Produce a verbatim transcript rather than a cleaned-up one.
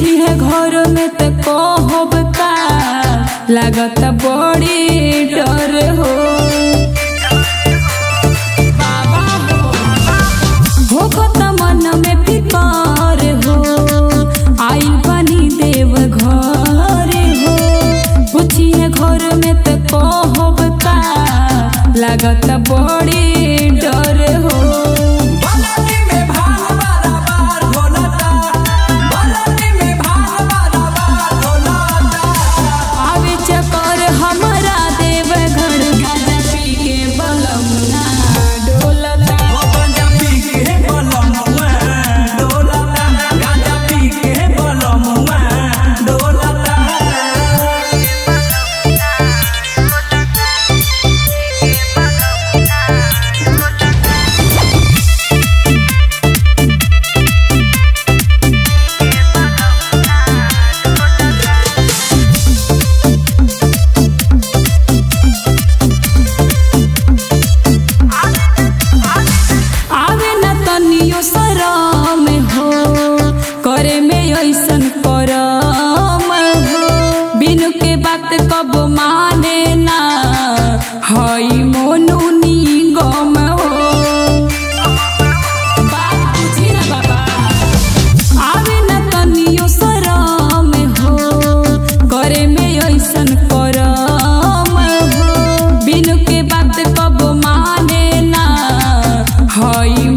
पूछी है घर में तो कहब का लागत बड़ी डर हो बाबा हो हो मन में फिकर हो आई बनी देव घर हो पूछी है घर में तो कहब का लागत बड़ी डर हो करे में ऐसन करम हो बिनु के बात कब माने ना हई मोनू निगम हो बात बुझी ना बाबा आवे ना तनियो शरम हो करे में ऐसन करम हो बिनु के बात कब माने ना हई